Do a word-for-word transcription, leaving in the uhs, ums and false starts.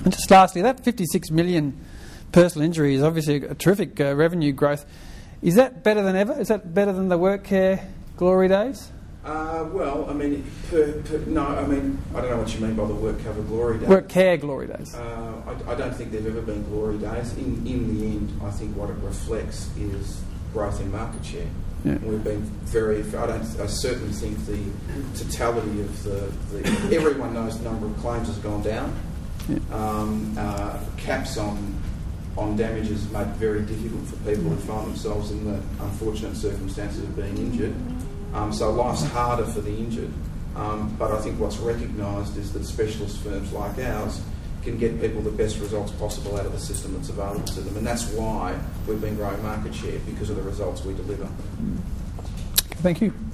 And just lastly, that fifty-six million personal injury is obviously a terrific uh, revenue growth. Is that better than ever? Is that better than the WorkCare glory days? Uh, well, I mean, per, per, no, I mean, I don't know what you mean by the WorkCover glory days. WorkCare glory days. Uh, I, I don't think there've ever been glory days. In in the end, I think what it reflects is growth in market share. Yeah. We've been very. I don't. I certainly think the totality of the, the everyone knows the number of claims has gone down. Yeah. Um, uh, caps on on damages make it very difficult for people who find themselves in the unfortunate circumstances of being injured. Um, so life's harder for the injured. Um, but I think what's recognised is that specialist firms like ours can get people the best results possible out of the system that's available to them, and that's why we've been growing market share, because of the results we deliver. Thank you.